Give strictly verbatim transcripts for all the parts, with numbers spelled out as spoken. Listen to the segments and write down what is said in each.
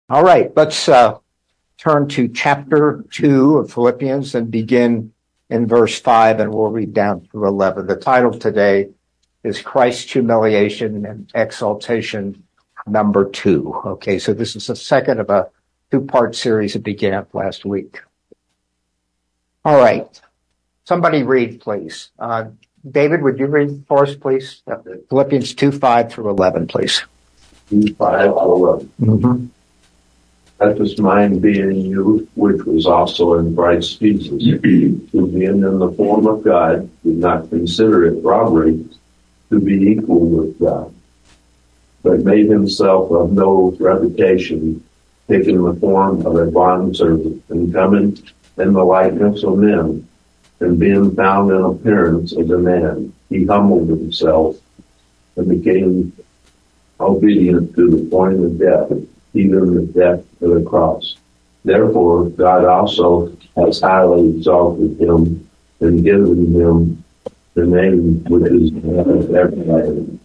All right, let's uh, turn to chapter two of Philippians and begin in verse five, and we'll read down through eleven. The title today is Christ's Humiliation and Exaltation, number two. Okay, so this is the second of a two-part series that began last week. All right, somebody read, please. Uh, David, would you read for us, please? Philippians two, five through eleven, please. two, five through eleven. Mm-hmm. Let this mind be in you, which was also in Christ Jesus, who being in the form of God, did not consider it robbery to be equal with God, but made himself of no reputation, taking the form of a bondservant, and coming in the likeness of men, and being found in appearance as a man, he humbled himself and became obedient to the point of death, even the death of the cross. Therefore, God also has highly exalted him and given him the name which is above every name,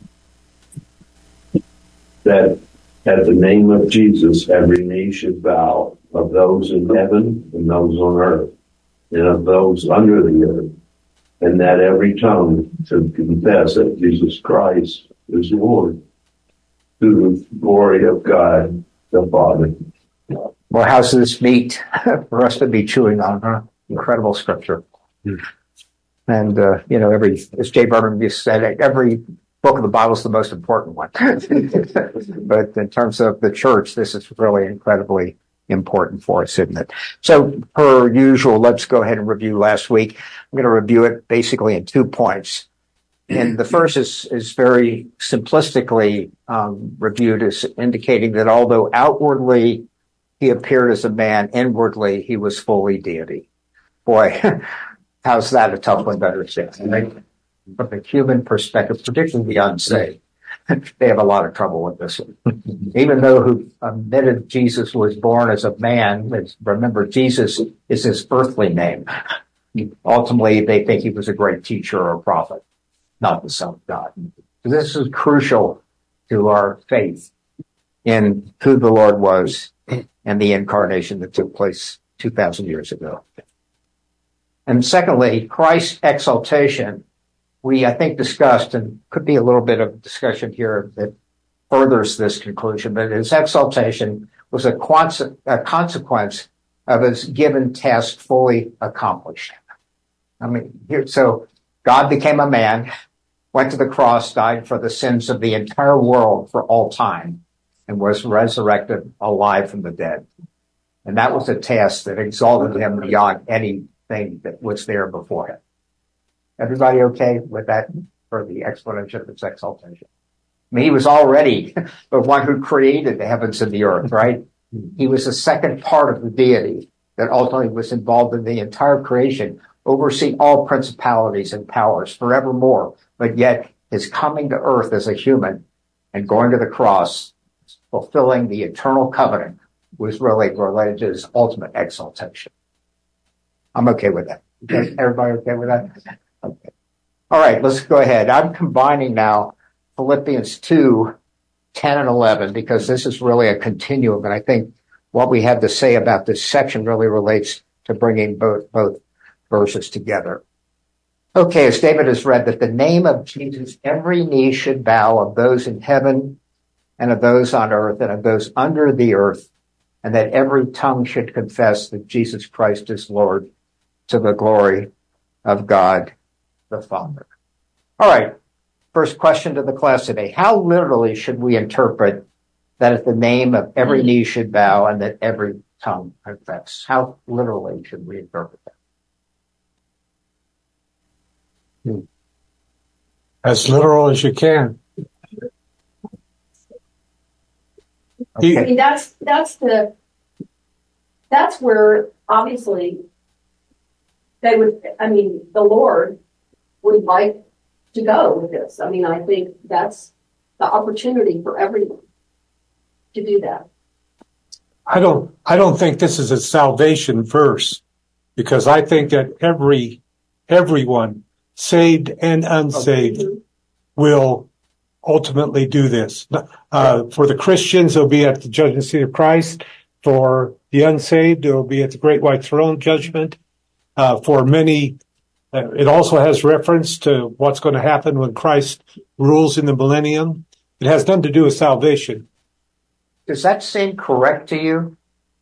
that at the name of Jesus every knee should bow, of those in heaven and those on earth, and of those under the earth, and that every tongue should confess that Jesus Christ is Lord, to the glory of God the Father. Well, how's this meat for us to be chewing on, huh? Incredible scripture. Mm. And, uh, you know, every, as Jay Berman used to say, every book of the Bible is the most important one. But in terms of the church, this is really incredibly important for us, isn't it? So, per usual, let's go ahead and review last week. I'm going to review it basically in two points. And the first is, is very simplistically um, reviewed as indicating that although outwardly he appeared as a man, inwardly he was fully deity. Boy, how's that a tough one to understand? Right? From the human perspective, particularly the unsaved, they have a lot of trouble with this one. Even though who admitted Jesus was born as a man, remember Jesus is his earthly name. Ultimately, they think he was a great teacher or a prophet, not the Son of God. So this is crucial to our faith in who the Lord was and the incarnation that took place two thousand years ago. And secondly, Christ's exaltation, we, I think, discussed, and could be a little bit of discussion here that furthers this conclusion, but his exaltation was a, quanse- a consequence of his given task fully accomplished. I mean, here, so God became a man, went to the cross, died for the sins of the entire world for all time, and was resurrected alive from the dead. And that was a task that exalted him beyond anything that was there before him. Everybody okay with that for the explanation of his exaltation? I mean, he was already the one who created the heavens and the earth, right? He was the second part of the deity that ultimately was involved in the entire creation, overseeing all principalities and powers forevermore. But yet his coming to earth as a human and going to the cross, fulfilling the eternal covenant, was really related to his ultimate exaltation. I'm okay with that. Okay, everybody okay with that? Okay. All right, let's go ahead. I'm combining now Philippians two, ten and eleven, because this is really a continuum. And I think what we have to say about this section really relates to bringing both, both verses together. Okay, as David has read, that the name of Jesus, every knee should bow, of those in heaven and of those on earth and of those under the earth, and that every tongue should confess that Jesus Christ is Lord, to the glory of God the Father. All right, first question to the class today. How literally should we interpret that at the name of every knee should bow and that every tongue confess? How literally should we interpret that? As literal as you can. Okay. I mean, that's that's the that's where obviously they would. I mean, the Lord would like to go with this. I mean, I think that's the opportunity for everyone to do that. I don't. I don't think this is a salvation verse, because I think that every everyone, saved and unsaved, Mm-hmm. will ultimately do this. Uh, for the Christians, it'll be at the judgment seat of Christ. For the unsaved, it'll be at the great white throne judgment. Uh, for many, uh, it also has reference to what's going to happen when Christ rules in the millennium. It has nothing to do with salvation. Does that seem correct to you?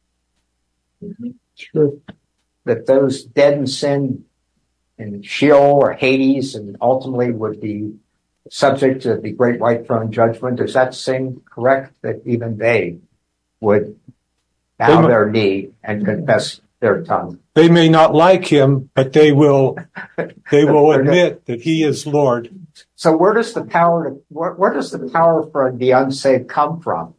Sure. That those dead in sin in Sheol or Hades and ultimately would be subject to the great white throne judgment? Does that seem correct, that even they would bow They their knee and confess their tongue? They may not like him, but they will, they will admit that he is Lord. So where does the power to, where, where does the power for the unsaved come from?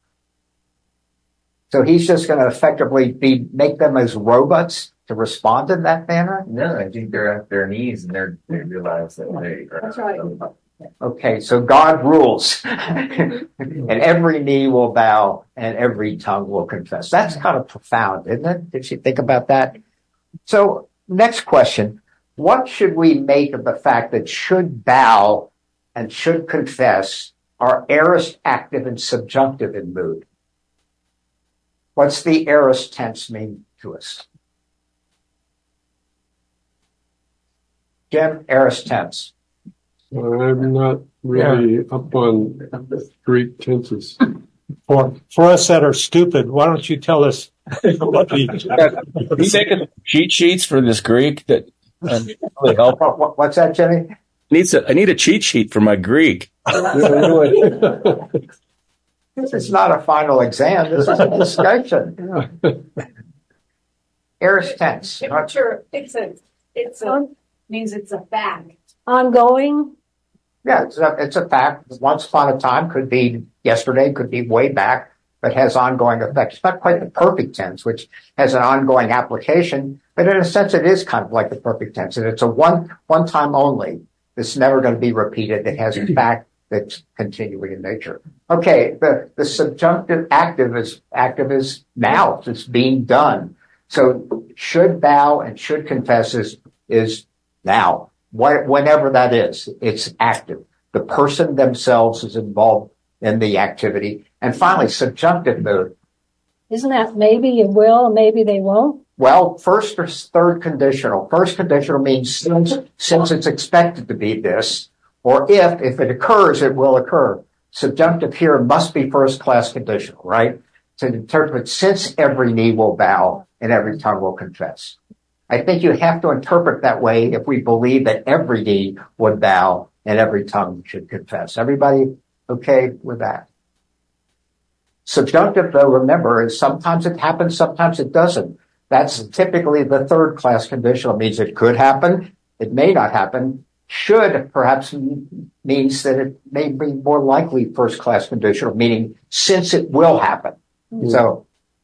So he's just going to effectively be, make them as robots to respond in that manner? No, I think they're at their knees and they're, they realize that they are. That's right. Okay, so God rules and every knee will bow and every tongue will confess. That's kind of profound, isn't it? Did you think about that? So next question, what should we make of the fact that should bow and should confess are aorist active and subjunctive in mood? What's the aorist tense mean to us? Jim, aorist tense. I'm not really yeah. up on Greek tenses. For for us that are stupid, why don't you tell us what the... Can you make a cheat sheets for this Greek that um, really help? What, what's that, Jimmy? Needs a, I need a cheat sheet for my Greek. This is not a final exam. This is a discussion. Aorist tense. It's sure. It's a. It's a. Means it's a fact. Ongoing. Yeah, it's a, it's a fact. Once upon a time could be yesterday, could be way back, but has ongoing effect. It's not quite the perfect tense, which has an ongoing application, but in a sense, it is kind of like the perfect tense, and it's a one one time only. It's never going to be repeated. It has a fact that's continuing in nature. Okay, the, the subjunctive active is active is now. It's being done. So should bow and should confess is, is now. Whenever that is, it's active. The person themselves is involved in the activity. And finally, subjunctive mood. Isn't that maybe you will, maybe they won't? Well, first or third conditional. First conditional means since, since it's expected to be this, or if, if it occurs, it will occur. Subjunctive here must be first class conditional, right? To interpret since every knee will bow and every tongue will confess. I think you have to interpret that way if we believe that every knee would bow and every tongue should confess. Everybody okay with that? Subjunctive, though, remember, is sometimes it happens, sometimes it doesn't. That's typically the third class conditional. It means it could happen, it may not happen. Should perhaps means that it may be more likely first class conditional, meaning since it will happen. Mm-hmm. So,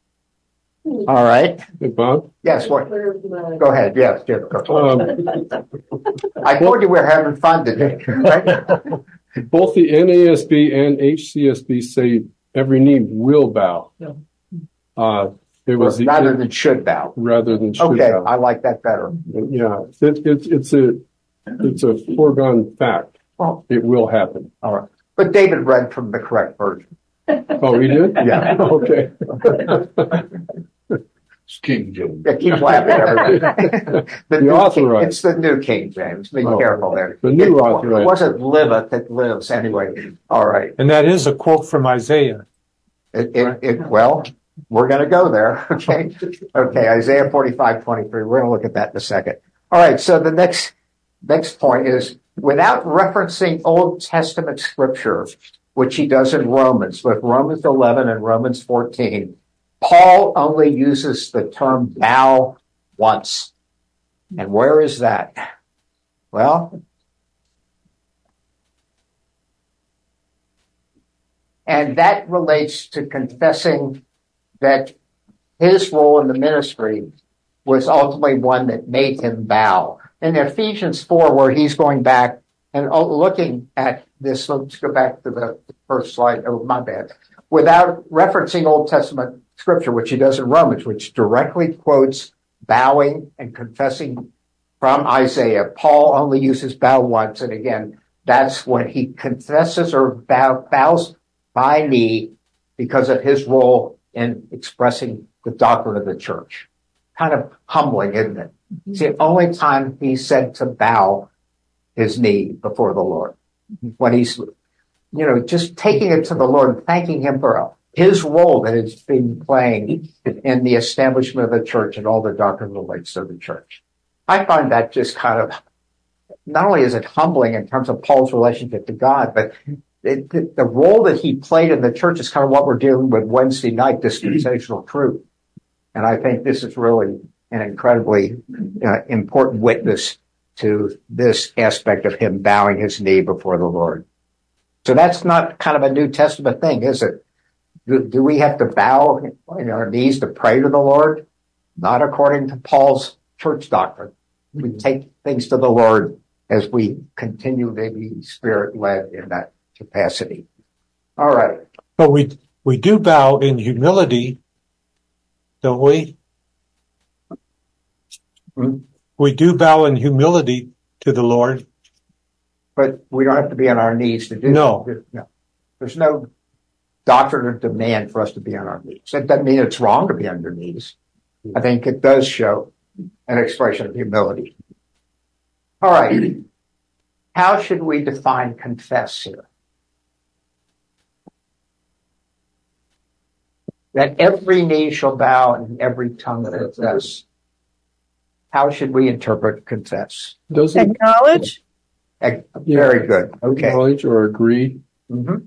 all right. Hey, Bob? Yes, what? Go ahead. Yes, Jim. Um, I told you we're having fun today, right? Both the N A S B and H C S B say every knee will bow. Yeah. Uh, it was rather the, than should bow. Rather than should okay, bow. Okay, I like that better. Yeah, it, it, it's a it's a foregone fact. Well, it will happen. All right, but David read from the correct version. Oh, he did? Yeah. Okay. It's King James. Yeah, keep laughing, everybody. the the new authorized. King, it's the new King James. Be oh, careful there. The new it, authorized. It wasn't liveth, it lives anyway. All right. And that is a quote from Isaiah. It, it, it, well, we're going to go there. Okay. Okay. Isaiah forty-five twenty-three. We're going to look at that in a second. All right. So the next, next point is without referencing Old Testament scripture, which he does in Romans, with Romans eleven and Romans fourteen, Paul only uses the term bow once. And where is that? Well, and that relates to confessing that his role in the ministry was ultimately one that made him bow. In Ephesians four, where he's going back and looking at this, let's go back to the first slide. Oh, my bad. Without referencing Old Testament scripture, which he does in Romans, which directly quotes bowing and confessing from Isaiah, Paul only uses bow once. And again, that's when he confesses or bow, bows by knee because of his role in expressing the doctrine of the church. Kind of humbling, isn't it? Mm-hmm. It's the only time he's said to bow his knee before the Lord. When he's, you know, just taking it to the Lord and thanking him for his role that he's been playing in the establishment of the church and all the doctrine relates to the church. I find that just kind of, not only is it humbling in terms of Paul's relationship to God, but it, the, the role that he played in the church is kind of what we're dealing with Wednesday night, dispensational truth. And I think this is really an incredibly uh, important witness to this aspect of him bowing his knee before the Lord. So that's not kind of a New Testament thing, is it? Do, do we have to bow in our knees to pray to the Lord? Not according to Paul's church doctrine. We take things to the Lord as we continue to be Spirit-led in that capacity. All right. But we we do bow in humility, don't we? Hmm? We do bow in humility to the Lord. But we don't have to be on our knees to do no. that. No. There's no doctrine or demand for us to be on our knees. That doesn't mean it's wrong to be on your knees. I think it does show an expression of humility. All right. How should we define confess here? That every knee shall bow and every tongue confess. How should we interpret confess? Does it acknowledge? Ag- very good. Okay. Acknowledge or agree? Mm-hmm.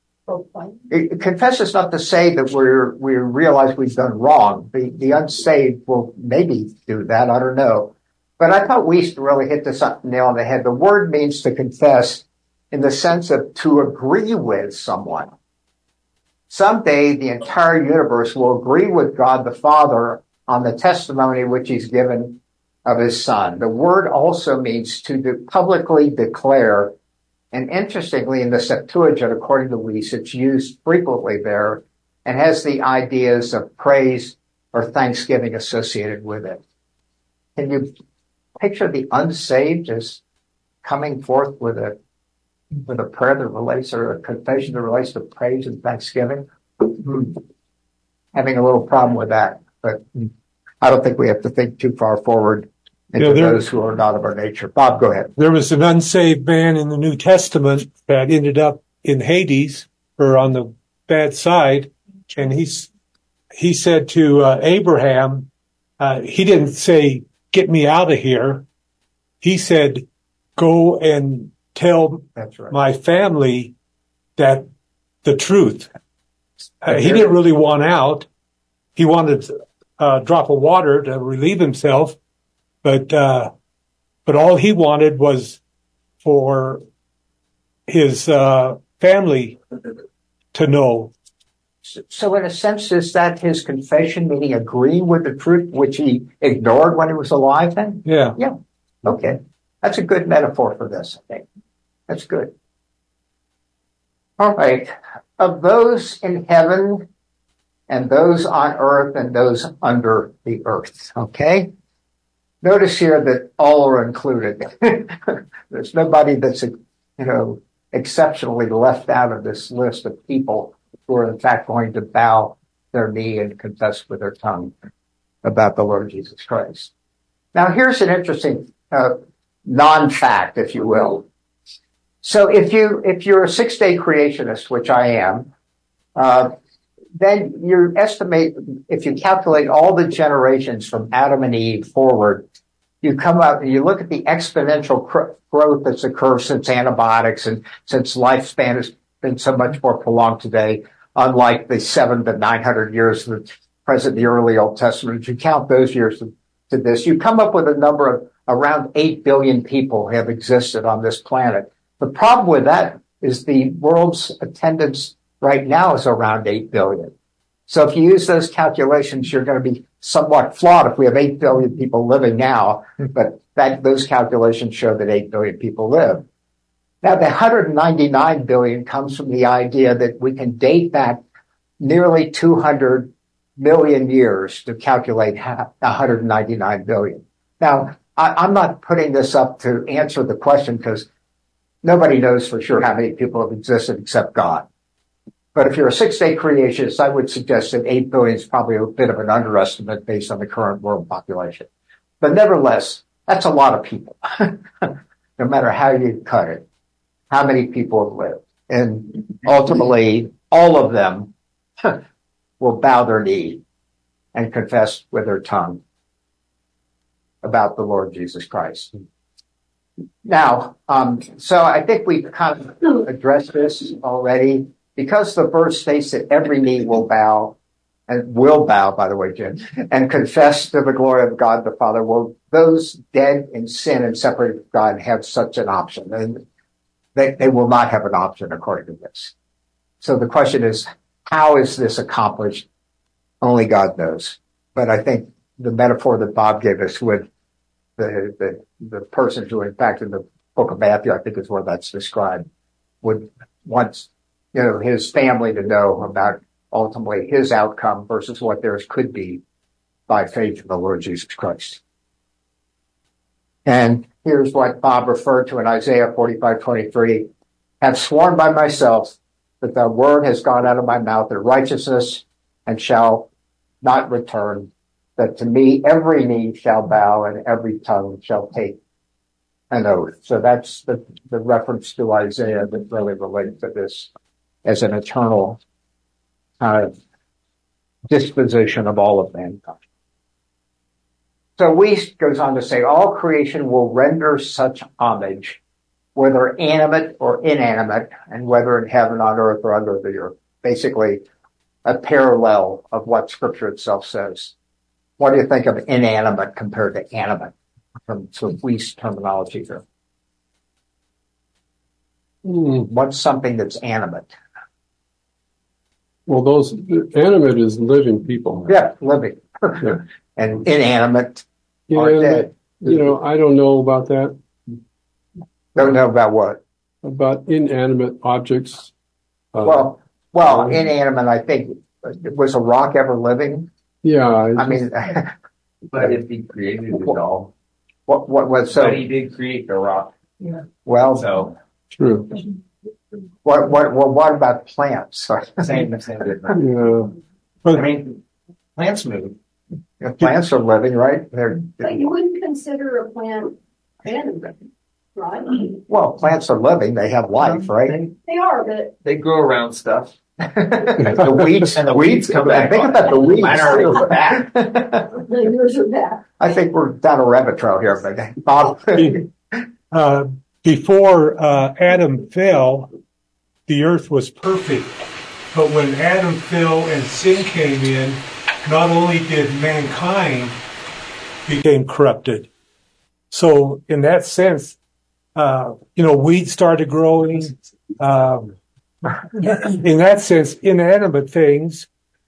It, confess is not to say that we're we realize we've done wrong. The the unsaved will maybe do that. I don't know. But I thought Wiest really hit this nail on the head. The word means to confess in the sense of to agree with someone. Someday the entire universe will agree with God the Father on the testimony which he's given of his Son. The word also means to de- publicly declare. And interestingly, in the Septuagint, according to Wiest, it's used frequently there and has the ideas of praise or thanksgiving associated with it. Can you picture the unsaved as coming forth with a with a prayer that relates or a confession that relates to praise and thanksgiving? Having a little problem with that, but I don't think we have to think too far forward into yeah, there, those who are not of our nature. Bob, go ahead. There was an unsaved man in the New Testament that ended up in Hades or on the bad side. And he's, he said to uh, Abraham, uh, he didn't say, get me out of here. He said, go and tell That's right. my family that the truth. Uh, he didn't really want out. He wanted a drop of water to relieve himself. But, uh, but all he wanted was for his, uh, family to know. So in a sense, is that his confession, meaning agreeing with the truth, which he ignored when he was alive then? Yeah. Yeah. Okay. That's a good metaphor for this, I think. That's good. All right. Of those in heaven and those on earth and those under the earth. Okay. Notice here that all are included. There's nobody that's, you know, exceptionally left out of this list of people who are in fact going to bow their knee and confess with their tongue about the Lord Jesus Christ. Now here's an interesting uh, non-fact, if you will. So if you if you're a six-day creationist, which I am, uh, then you estimate, if you calculate all the generations from Adam and Eve forward, you come up and you look at the exponential cr- growth that's occurred since antibiotics and since lifespan has been so much more prolonged today, unlike the seven to nine hundred years that present in the early Old Testament. If you count those years to, to this, you come up with a number of around eight billion people have existed on this planet. The problem with that is the world's attendance right now is around eight billion. So if you use those calculations, you're going to be somewhat flawed if we have eight billion people living now, but that, those calculations show that eight billion people live. Now the one hundred ninety-nine billion comes from the idea that we can date back nearly two hundred million years to calculate one hundred ninety-nine billion. Now, I, I'm not putting this up to answer the question because nobody knows for sure how many people have existed except God. But if you're a six-day creationist, I would suggest that eight billion is probably a bit of an underestimate based on the current world population. But nevertheless, that's a lot of people, no matter how you cut it, how many people have lived. And ultimately, all of them will bow their knee and confess with their tongue about the Lord Jesus Christ. Now, um, so I think we've kind of addressed this already. Because the verse states that every knee will bow, and will bow, by the way, Jim, and confess to the glory of God the Father, will those dead in sin and separated from God have such an option? And they, they will not have an option according to this. So the question is, how is this accomplished? Only God knows. But I think the metaphor that Bob gave us with the, the, the person who, in fact, in the book of Matthew, I think is where that's described, would once you know, his family to know about ultimately his outcome versus what theirs could be by faith in the Lord Jesus Christ. And here's what Bob referred to in Isaiah forty-five twenty-three. Have sworn by myself that the word has gone out of my mouth in righteousness and shall not return, that to me every knee shall bow and every tongue shall take an oath. So that's the, the reference to Isaiah that really relates to this as an eternal kind of disposition of all of mankind. So Wuest goes on to say, all creation will render such homage, whether animate or inanimate, and whether in heaven, on earth, or under the earth. Basically, a parallel of what Scripture itself says. What do you think of inanimate compared to animate from some Wuest terminology here? Mm. What's something that's animate? Well, those animate is living people. Yeah, living. Yeah. And inanimate Yeah, are dead. You know, I don't know about that. Don't know about what? About inanimate objects. Uh, Well, well, um, inanimate, I think, was a rock ever living? yeah. I mean, But if he created it all, what, what was so, but he did create the rock. well, So True. what, what, what, what about plants? same, same difference. Yeah. I mean, plants move. Plants are living, right? They're, But you wouldn't consider a plant animate, right? well, plants are living. They have life, right? They, They are, but they grow around stuff. The weeds, And the weeds weeds come back. back. Think about the weeds. Mine are already back. yours are bad. I think we're down a rabbit trail here, but Bob. Uh, before uh, Adam fell, the earth was perfect. But when Adam fell and sin came in, not only did mankind became corrupted. So in that sense, uh, you know, weeds started growing. Um, in that sense, inanimate things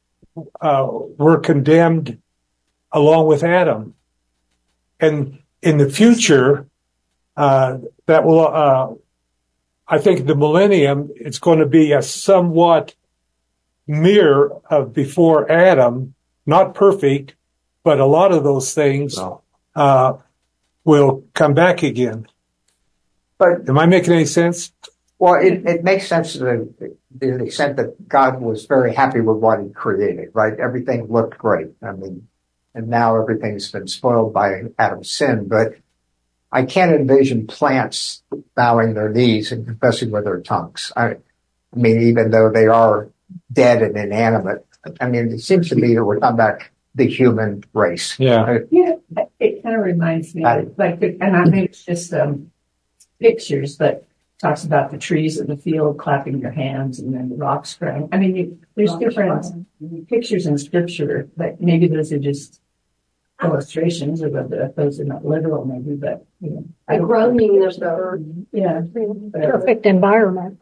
uh, were condemned along with Adam. And in the future, uh, that will, uh, I think the millennium, it's going to be a somewhat mirror of before Adam, not perfect, but a lot of those things uh, will come back again. But Am I making any sense? well, it, it makes sense to the, to the extent that God was very happy with what he created, right? Everything looked great. I mean, and now everything's been spoiled by Adam's sin, but I can't envision plants bowing their knees and confessing with their tongues. I, I mean, even though they are dead and inanimate, I mean, it seems to me that we're talking about the human race. Yeah. Yeah, it kind of reminds me of like, the, and I think it's just um, pictures, but talks about the trees of the field clapping their hands and then the rocks crying. I mean, you, there's different pictures in scripture, but maybe those are just illustrations, or whether those are not literal, maybe, but you know, The groaning of the earth. yeah, Perfect environment.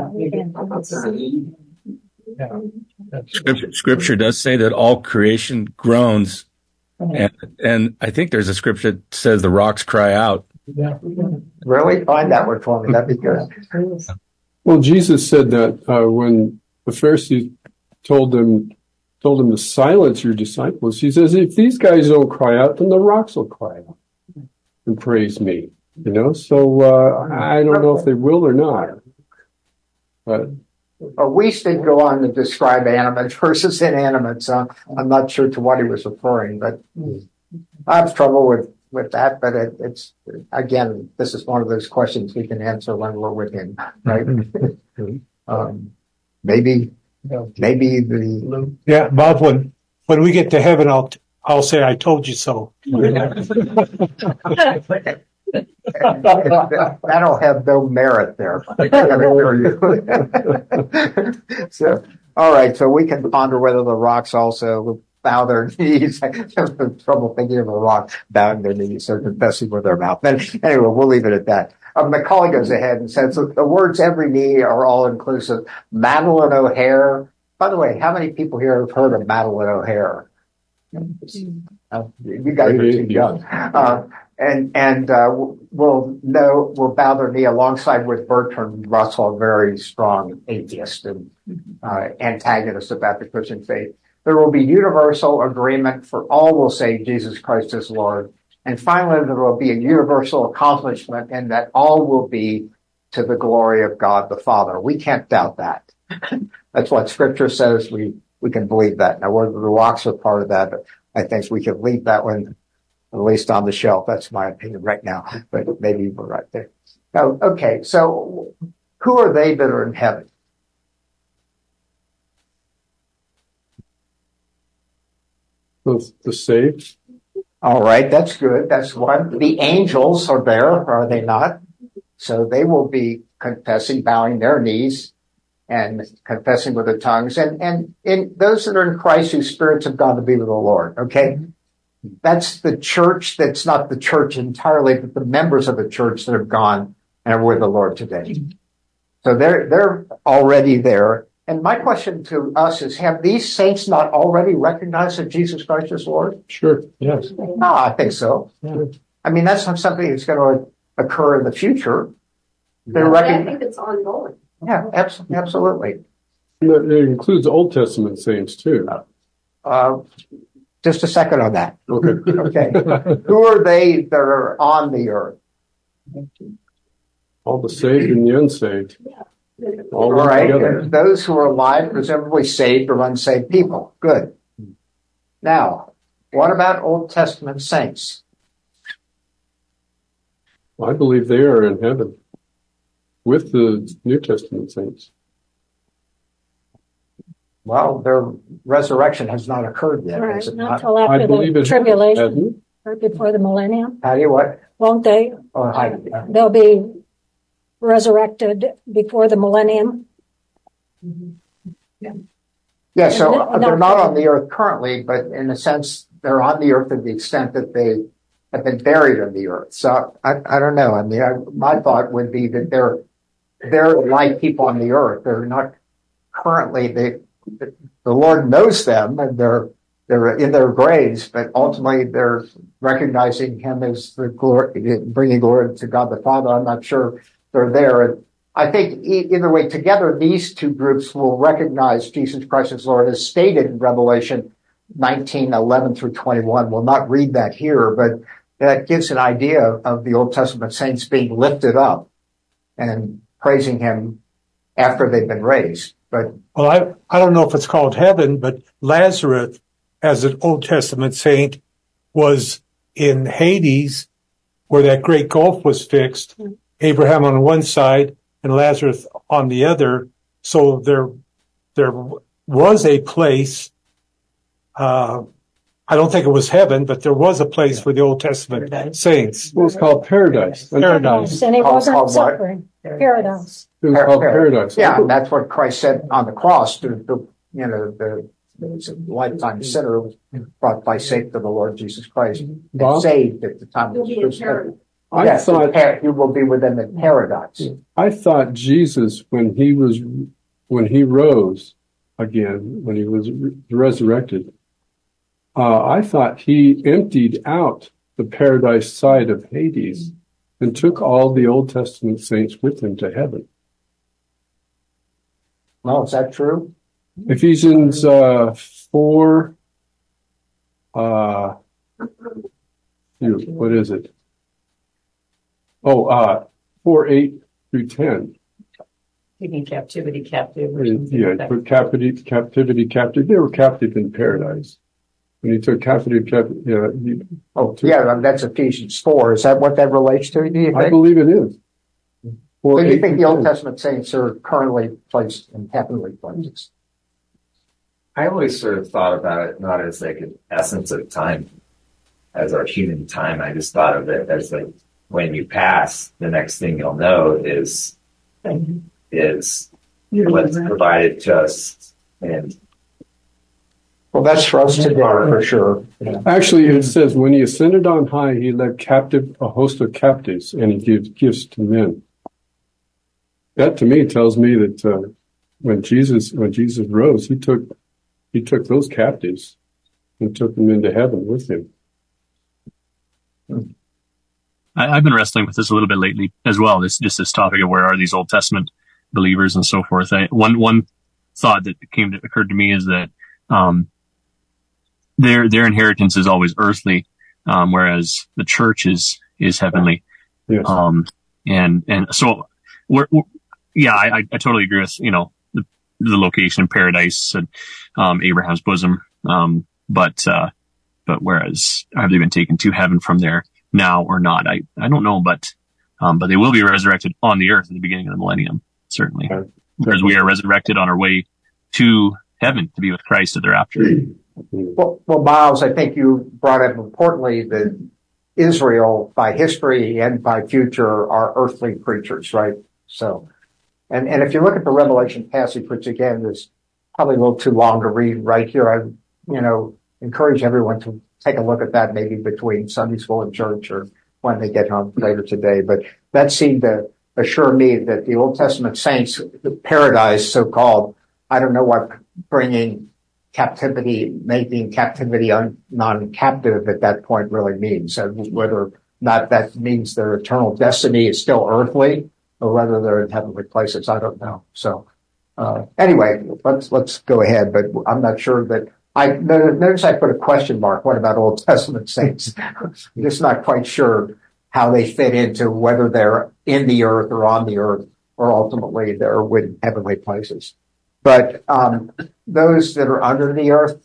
Scripture, scripture does say that all creation groans, and and I think there's a scripture that says the rocks cry out. yeah. Really? Find that one for me. That'd be good. Well, Jesus said that uh, when the Pharisees told them told him to silence your disciples. He says, if these guys don't cry out, then the rocks will cry out and praise me. You know, so uh, I don't know if they will or not. But Uh, Weiss did go on to describe animate versus inanimate, so I'm not sure to what he was referring, but I have trouble with, with that, but it, it's, again, this is one of those questions we can answer when we're with him, right? um, maybe, maybe the... Yeah, Bob, when, when we get to heaven, I'll, I'll say, I told you so. That'll have no merit there. So, all right. So we can ponder whether the rocks also bow their knees. I have trouble thinking of a rock bowing their knees or confessing with their mouth. But anyway, we'll leave it at that. Uh, Macaulay goes ahead and says the words "every knee" are all inclusive. Madeline O'Hare. By the way, how many people here have heard of Madeline O'Hare? Uh, you guys are too young. Uh, and and uh, will know will bow their knee alongside with Bertrand Russell, a very strong atheist and uh, antagonist about the Christian faith. There will be universal agreement for all will say Jesus Christ is Lord. And finally, there will be a universal accomplishment in that all will be to the glory of God the Father. We can't doubt that. That's what Scripture says. We we can believe that. Now, whether the rocks are part of that, but I think we can leave that one at least on the shelf. That's my opinion right now, but maybe we're right there. Now, okay, so who are they that are in heaven? The, the saved. All right, that's good. That's one. The angels are there, are they not? So they will be confessing, bowing their knees and confessing with their tongues. And, and in those that are in Christ whose spirits have gone to be with the Lord, okay? That's the church that's not the church entirely, but the members of the church that have gone and are with the Lord today. So they're, they're already there. And my question to us is, have these saints not already recognized that Jesus Christ is Lord? Sure, yes. No, I think so. Yeah. I mean, that's not something that's going to occur in the future. They're Yeah, recogn- I think it's ongoing. Yeah, abs- absolutely. It includes Old Testament saints too. Uh, just a second on that. Okay. Okay. Who are they that are on the earth? All the saved and the unsaved. All right. And those who are alive, presumably saved or unsaved people. Good. Now, what about Old Testament saints? I believe they are in heaven with the New Testament saints. Well, their resurrection has not occurred yet. Right, Has it not not? till I after believe the it tribulation, or before the millennium, How do you what? won't they? Oh, hi. They'll be resurrected before the millennium. Yeah, so And uh, not- they're not on the earth currently, but in a sense, they're on the earth to the extent that they have been buried in the earth. So I, I don't know. I mean, I, my thought would be that they're they're like people on the earth. They're not currently. They the Lord knows them, and they're they're in their graves, but ultimately they're recognizing Him as the glory, bringing glory to God the Father. I'm not sure they're there. And I think either way, together, these two groups will recognize Jesus Christ as Lord, as stated in Revelation nineteen, eleven through twenty-one. We'll not read that here, but that gives an idea of the Old Testament saints being lifted up and praising Him after they've been raised. But Well, I, I don't know if it's called heaven, but Lazarus, as an Old Testament saint, was in Hades, where that great gulf was fixed, Abraham on one side and Lazarus on the other. So there, there was a place, uh, I don't think it was heaven, but there was a place for the Old Testament saints. It was called paradise. Paradise. And he Called- wasn't called what? suffering. Paradise. It was called paradise. yeah, and that's what Christ said on the cross. To the, you know, the, the lifetime sinner was brought by sake to the Lord Jesus Christ and Bob? saved at the time of You'll his be in crucifixion. paradise. I Yes, thought par- you will be with them in paradise. I thought Jesus, when he was when he rose again, when he was re- resurrected, uh, I thought he emptied out the paradise side of Hades and took all the Old Testament saints with him to heaven. Well, is that true? Ephesians uh, four. Uh, what is it? Oh, uh, four, eight through ten. Taking captivity captive. Or Yeah, like put captivity, captivity, captive. They were captive in paradise. When he took captivity, captive, yeah. He, oh, yeah, that's Ephesians four. Is that what that relates to, do you think? I believe it is. So do you think the Old Testament saints are currently placed in heavenly places? I always sort of thought about it not as like an essence of time, as our human time. I just thought of it as like when you pass, the next thing you'll know is is what's provided to us. And well, that's for us today for sure. Yeah. Actually, it says when he ascended on high, he led captive a host of captives, and he gives gifts to men. That to me tells me that uh, when Jesus when Jesus rose, he took he took those captives and took them into heaven with him. I, I've been wrestling with this a little bit lately as well. This just this topic of where are these Old Testament believers and so forth. I, one one thought that came to, occurred to me is that um, their their inheritance is always earthly, um, whereas the church is is heavenly. Yes. Um, and and so we're, we're yeah, I, I totally agree with you know the, the location in paradise and um, Abraham's bosom. Um, but uh, but whereas have they been taken to heaven from there now or not? I, I don't know, but um, but they will be resurrected on the earth at the beginning of the millennium, certainly. Okay. Whereas we are resurrected on our way to heaven to be with Christ thereafter. Well, well, Miles, I think you brought up importantly that Israel, by history and by future, are earthly creatures, right? So, and and if you look at the Revelation passage, which again is probably a little too long to read right here, I, you know, encourage everyone to take a look at that maybe between Sunday school and church or when they get home later today. But that seemed to assure me that the Old Testament saints, the paradise, so-called, I don't know what bringing captivity, making captivity un, non-captive at that point really means. So whether or not that means their eternal destiny is still earthly or whether they're in heavenly places, I don't know. So uh, anyway, let's let's go ahead. But I'm not sure that I notice I put a question mark. What about Old Testament saints? I'm just not quite sure how they fit into whether they're in the earth or on the earth or ultimately they're in heavenly places. But um, those that are under the earth,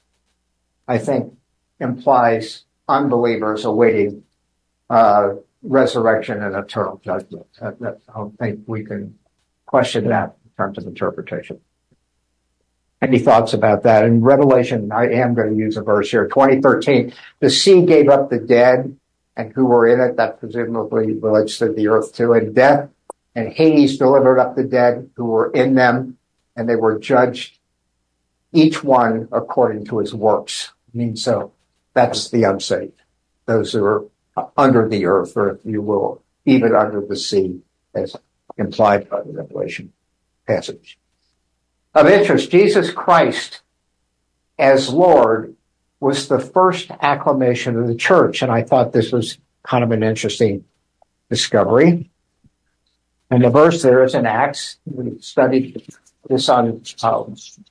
I think, implies unbelievers awaiting uh, resurrection and eternal judgment. Uh, that, I don't think we can question that in terms of interpretation. Any thoughts about that? In Revelation, I am going to use a verse here, twenty thirteen, the sea gave up the dead and who were in it. That presumably relates to the earth too. And death and Hades delivered up the dead who were in them, and they were judged, each one according to his works. I mean, so that's the unsaved, those who are under the earth, or if you will, even under the sea, as implied by the Revelation passage. Of interest, Jesus Christ as Lord was the first acclamation of the church, and I thought this was kind of an interesting discovery. And the verse there is in Acts. We studied this on uh,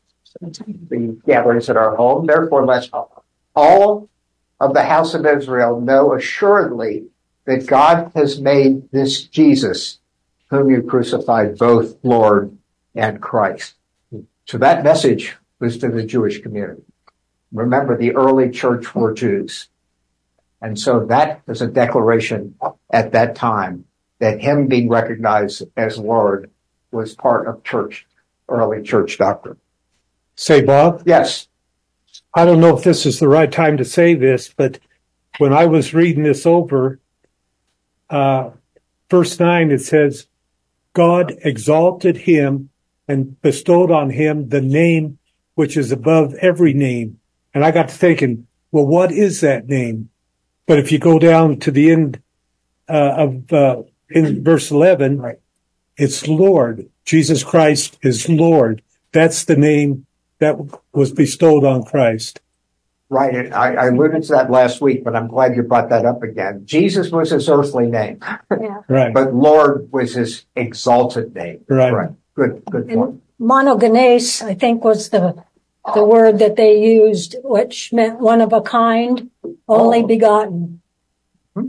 the gatherings at our home. Therefore, let all of the house of Israel know assuredly that God has made this Jesus, whom you crucified, both Lord and Christ. So that message was to the Jewish community. Remember, the early church were Jews. And so that was a declaration at that time that him being recognized as Lord was part of church, early church doctrine. Say, Bob? Yes. I don't know if this is the right time to say this, but when I was reading this over, uh, verse nine, it says, God exalted him and bestowed on him the name which is above every name. And I got to thinking, well, what is that name? But if you go down to the end uh, of uh, in verse eleven, right, it's Lord. Jesus Christ is Lord. That's the name that was bestowed on Christ. Right. And I, I alluded to that last week, but I'm glad you brought that up again. Jesus was his earthly name. Yeah. Right. But Lord was his exalted name. Right. Right. Good, good point. And monogenes, I think, was the the word that they used, which meant one of a kind, only Oh. begotten. Hmm.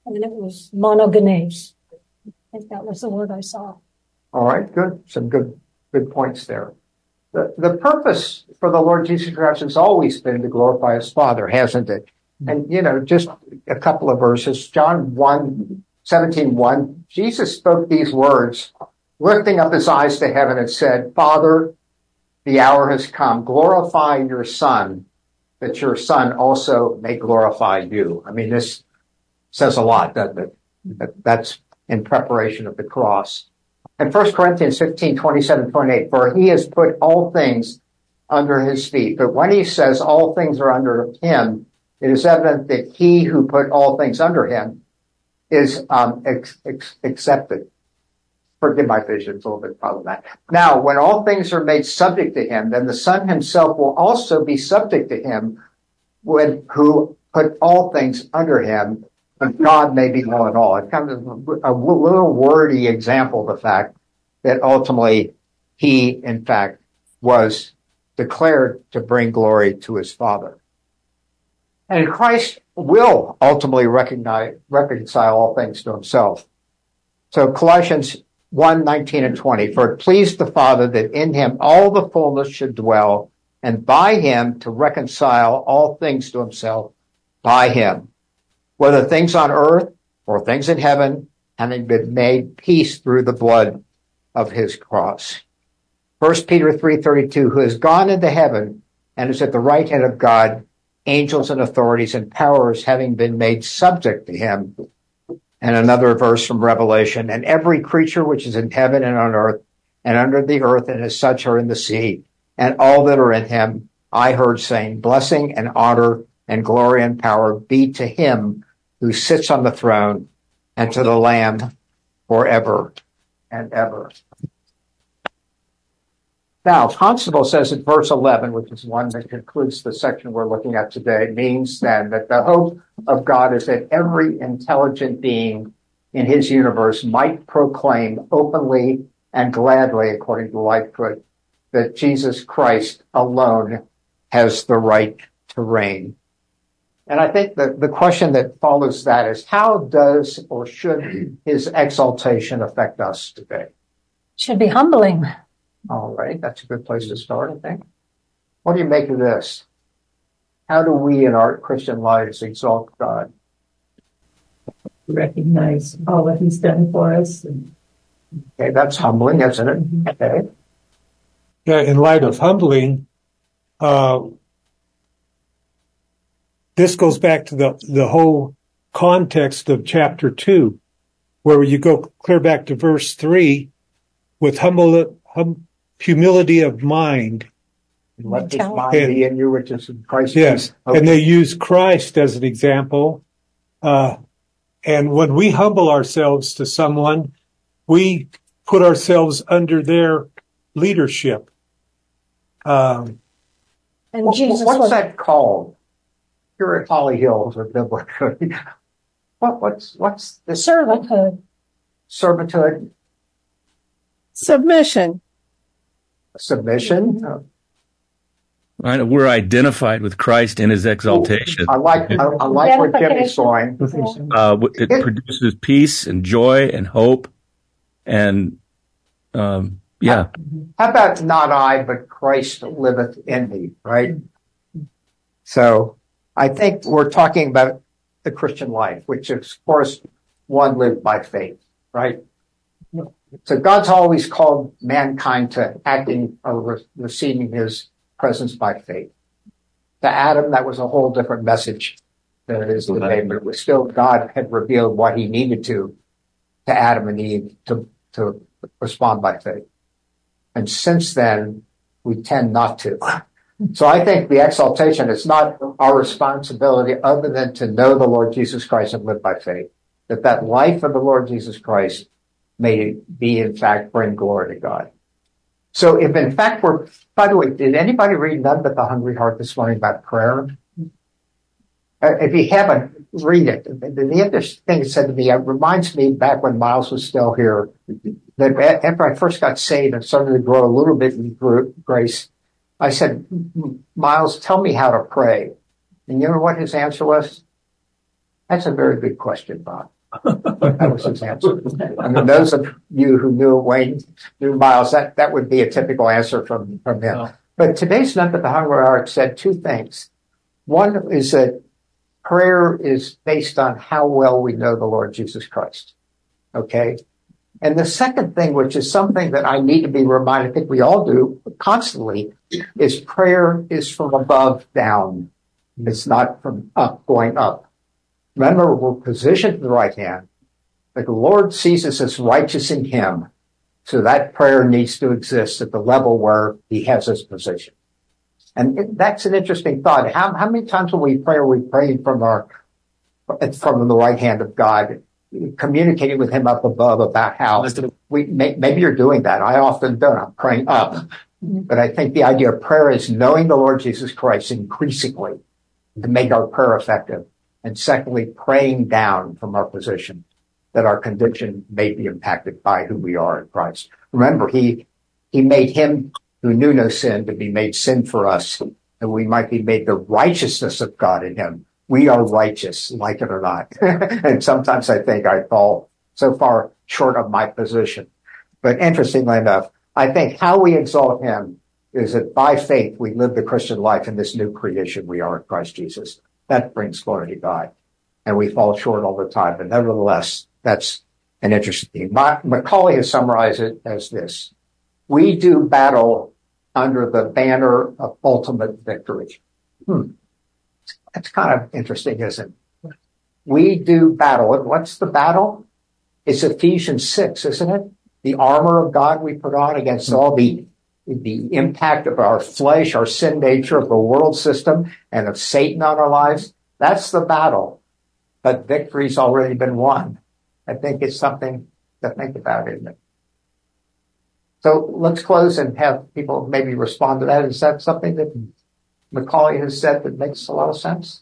and it was monogenes. I think that was the word I saw. All right, good. Some good good points there. The, the purpose for the Lord Jesus Christ has always been to glorify his Father, hasn't it? And, you know, just a couple of verses. John one, seventeen, one, Jesus spoke these words, lifting up his eyes to heaven and said, Father, the hour has come. Glorify your Son, that your Son also may glorify you. I mean, this says a lot, doesn't it? That, that's in preparation of the cross. And First Corinthians fifteen, twenty-seven, twenty-eight, for he has put all things under his feet. But when he says all things are under him, it is evident that he who put all things under him is um, ex- ex- accepted. Forgive my vision, it's a little bit problematic. Now, when all things are made subject to him, then the Son himself will also be subject to him, when, who put all things under him, and God may be all in all. It's kind of a, a little wordy example of the fact that ultimately he, in fact, was declared to bring glory to his Father. And Christ will ultimately recognize, reconcile all things to himself. So Colossians one, nineteen and twenty, for it pleased the Father that in him all the fullness should dwell, and by him to reconcile all things to himself by him, whether things on earth or things in heaven, having been made peace through the blood of his cross. First Peter three thirty-two, who has gone into heaven and is at the right hand of God, angels and authorities and powers having been made subject to him. And another verse from Revelation, and every creature which is in heaven and on earth and under the earth and as such are in the sea, and all that are in him, I heard saying, blessing and honor and glory and power be to him who sits on the throne and to the Lamb forever and ever. Now, Constable says in verse eleven, which is one that concludes the section we're looking at today, means then that the hope of God is that every intelligent being in his universe might proclaim openly and gladly, according to Lightfoot, that Jesus Christ alone has the right to reign. And I think that the question that follows that is, how does or should his exaltation affect us today? Should be humbling. All right, that's a good place to start, I think. What do you make of this? How do we in our Christian lives exalt God? Recognize all that he's done for us. Okay, that's humbling, isn't it? Okay. Yeah, in light of humbling, uh, this goes back to the, the whole context of chapter two, where you go clear back to verse three, with humble, hum, humility of mind. Let this mind be in you, which is in Christ. Yes, okay. And they use Christ as an example. Uh, and when we humble ourselves to someone, we put ourselves under their leadership. Um, and what, Jesus what's was, that called? Here at Holly Hills or biblically. what, what's what's this? Servanthood. Servanthood. Submission. Submission. Right, we're identified with Christ in his exaltation. I like I, I like where Jimmy's going. Uh, it produces peace and joy and hope, and um, yeah. How about not I, but Christ liveth in me, right? So I think we're talking about the Christian life, which is, of course, one lived by faith, right? So God's always called mankind to acting or re- receiving his presence by faith. To Adam, that was a whole different message than it is today, but it was still God had revealed what he needed to, to Adam and Eve to, to respond by faith. And since then, we tend not to. So I think the exaltation is not our responsibility other than to know the Lord Jesus Christ and live by faith. That that life of the Lord Jesus Christ may be, in fact, bring glory to God. So if, in fact, we're, by the way, did anybody read None But the Hungry Heart this morning about prayer? Uh, if you haven't, read it. The, the other thing it said to me, it reminds me back when Miles was still here, that after I first got saved and started to grow a little bit in grace, I said, Miles, tell me how to pray. And you know what his answer was? That's a very good question, Bob. That was his answer. I mean, those of you who knew Wayne, knew Miles, that, that would be a typical answer from, from him. Oh. But today's None But the Hungry Heart said two things. One is that prayer is based on how well we know the Lord Jesus Christ. Okay? And the second thing, which is something that I need to be reminded, I think we all do constantly, is prayer is from above down. It's not from up, going up. Remember, we're positioned to the right hand. The Lord sees us as righteous in him. So that prayer needs to exist at the level where he has us positioned. And it, that's an interesting thought. How, how many times when we pray, are we praying from our, from the right hand of God, communicating with him up above about how we, may, maybe you're doing that. I often don't. I'm praying up. But I think the idea of prayer is knowing the Lord Jesus Christ increasingly to make our prayer effective. And secondly, praying down from our position that our condition may be impacted by who we are in Christ. Remember, he, he made him who knew no sin to be made sin for us, that we might be made the righteousness of God in him. We are righteous, like it or not. And sometimes I think I fall so far short of my position. But interestingly enough, I think how we exalt him is that by faith we live the Christian life in this new creation we are in Christ Jesus. That brings glory to God. And we fall short all the time. But nevertheless, that's an interesting thing. Ma- Macaulay has summarized it as this. We do battle under the banner of ultimate victory. Hmm. That's kind of interesting, isn't it? We do battle. What's the battle? It's Ephesians six, isn't it? The armor of God we put on against all the the impact of our flesh, our sin nature, of the world system, and of Satan on our lives. That's the battle. But victory's already been won. I think it's something to think about, isn't it? So let's close and have people maybe respond to that. Is that something that Macaulay has said that makes a lot of sense?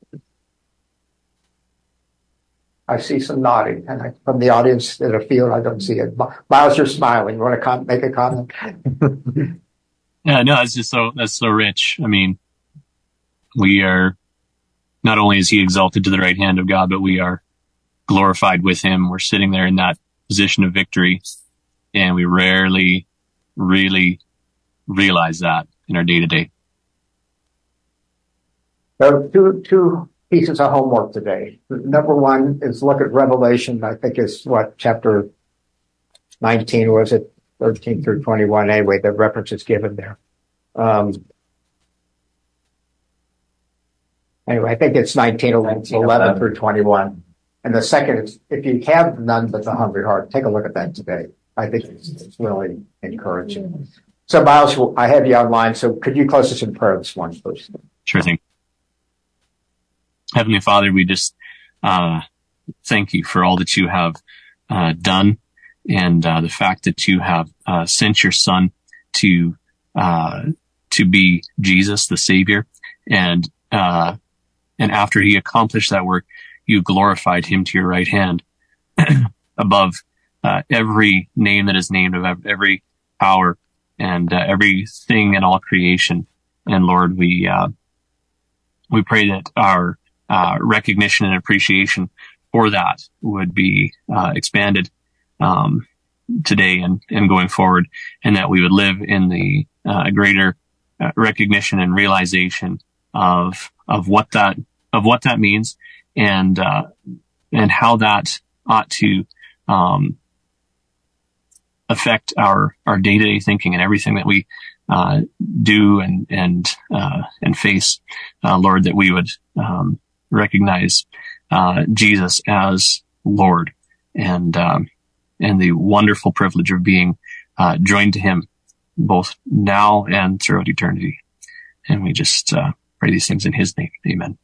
I see some nodding, and I, from the audience in a field, I don't see it. Miles, you're smiling. You want to com- make a comment? Yeah, no, that's just so, that's so rich. I mean, we are, not only is he exalted to the right hand of God, but we are glorified with him. We're sitting there in that position of victory, and we rarely really realize that in our day to day. So two, two pieces of homework today. Number one is look at Revelation. I think it's what, chapter nineteen, was it? thirteen through twenty-one. Anyway, the reference is given there. Um, anyway, I think it's nineteen, eleven through twenty-one. And the second is, if you have None But the Hungry Heart, take a look at that today. I think it's, it's really encouraging. So, Miles, I have you online. So could you close us in prayer this morning, please? Sure thing. Heavenly Father, we just uh, thank you for all that you have uh, done, and uh, the fact that you have uh, sent your Son to uh, to be Jesus, the Savior, and uh, and after he accomplished that work, you glorified him to your right hand above uh, every name that is named, of every power and uh, everything in all creation. And Lord, we uh, we pray that our Uh, recognition and appreciation for that would be uh, expanded um, today and, and going forward, and that we would live in the uh, greater uh, recognition and realization of of what that of what that means, and uh, and how that ought to um, affect our our day to day thinking and everything that we uh, do and and uh, and face, uh, Lord, that we would um, recognize uh, Jesus as Lord, and um, and the wonderful privilege of being uh, joined to him both now and throughout eternity. And we just uh, pray these things in his name. Amen.